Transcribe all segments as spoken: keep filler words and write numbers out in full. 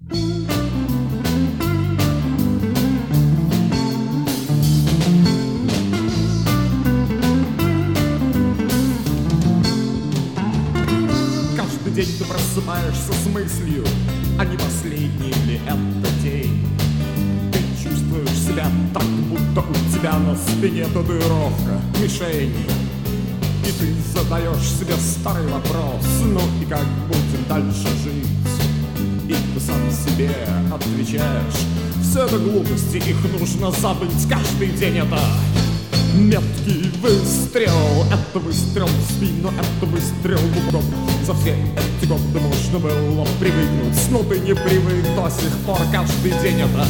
Каждый день ты просыпаешься с мыслью, а не последний ли это день? Ты чувствуешь себя так, будто у тебя на спине татуировка мишени. И ты задаешь себе старый вопрос: ну и как будем дальше жить? И ты сам себе отвечаешь: все это глупости, их нужно забыть. Каждый день это меткий выстрел, это выстрел в спину, это выстрел в укроп. За все эти годы можно было привыкнуть, но ты не привык до сих пор. Каждый день это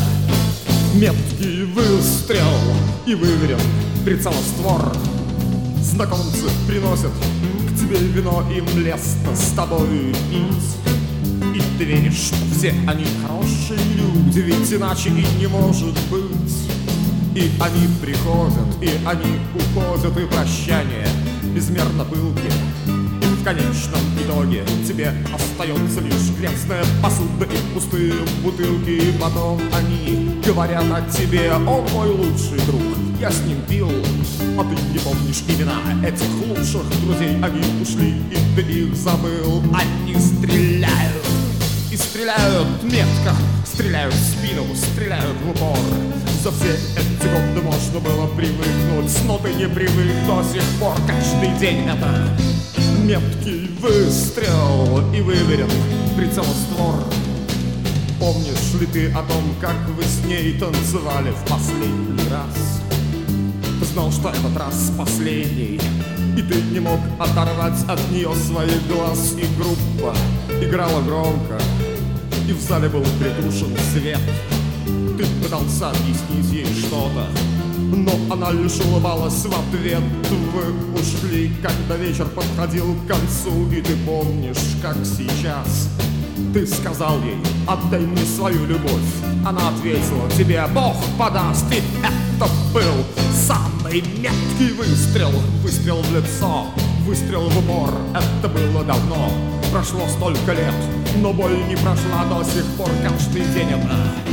меткий выстрел и выверен прицелоствор. Знакомцы приносят к тебе вино, им лестно с тобой пить. И ты веришь, что все они хорошие люди, ведь иначе и не может быть. И они приходят, и они уходят, и прощание безмерно пылки. И в конечном итоге тебе остается лишь грязная посуда и пустые бутылки. И потом они говорят о тебе: он мой лучший друг, я с ним пил. А ты не помнишь имена этих лучших друзей. Они ушли, и ты их забыл. Они стреляют, и стреляют метко, стреляют в спину, стреляют в упор. За все эти годы можно было привыкнуть, но ты не привык до сих пор. Каждый день это меткий выстрел и выверен прицелоствор. Помнишь ли ты о том, как вы с ней танцевали в последний раз? Ты знал, что этот раз последний, и ты не мог оторвать от нее своих глаз. И группа играла громко, и в зале был притушен свет. Ты пытался объяснить ей что-то, но она лишь улыбалась в ответ. Вы ушли, когда вечер подходил к концу, и ты помнишь, как сейчас ты сказал ей: отдай мне свою любовь. Она ответила тебе: Бог подаст. И это был самый меткий выстрел. Выстрел в лицо, выстрел в упор. Это было давно, прошло столько лет, но боль не прошла до сих пор. Каждый день это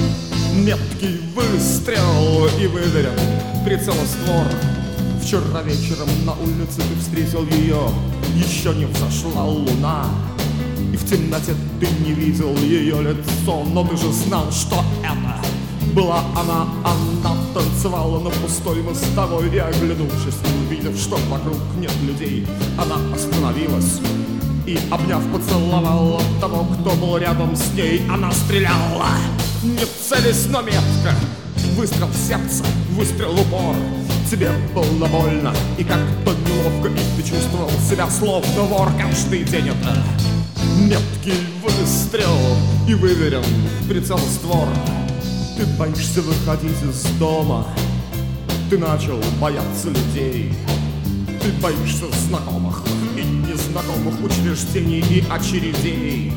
меткий выстрел и выверен прицелоствор. Вчера вечером на улице ты встретил ее, еще не взошла луна, и в темноте ты не видел ее лицо, но ты же знал, что это была она. Она танцевала на пустой мостовой, и, оглянувшись, увидев, что вокруг нет людей, она остановилась и, обняв, поцеловала того, кто был рядом с ней. Она стреляла, не целясь, но метко. Выстрел в сердце, выстрел в упор. Тебе было больно и как-то неловко, и ты чувствовал себя словно вор. Каждый день это меткий выстрел и выверен прицелоствор. Ты боишься выходить из дома, ты начал бояться людей. Ты боишься знакомых и незнакомых учреждений и очередей.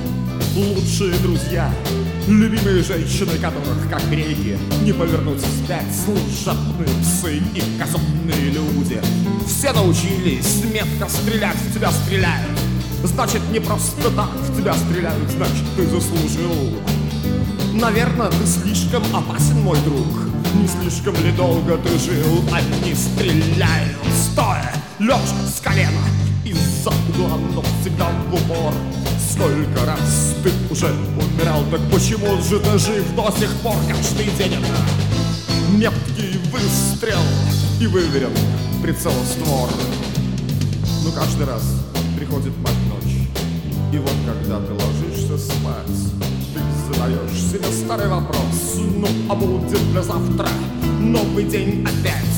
Лучшие друзья, любимые женщины, которых, как реки, не повернуть вспять. Служебные псы и казенные люди, все научились метко стрелять. В тебя стреляют, значит, не просто так в тебя стреляют, значит, ты заслужил. Наверное, ты слишком опасен, мой друг. Не слишком ли долго ты жил? Они стреляют стоя, лежа с колена, из-за угла, но всегда в упор. Сколько раз ты уже умирал, так почему же ты жив до сих пор? Каждый день это меткий выстрел и выверен прицелоствор. Но каждый раз приходит мать ночь, и вот когда ты ложишься спать, ты задаешь себе старый вопрос: ну а будет ли завтра новый день опять?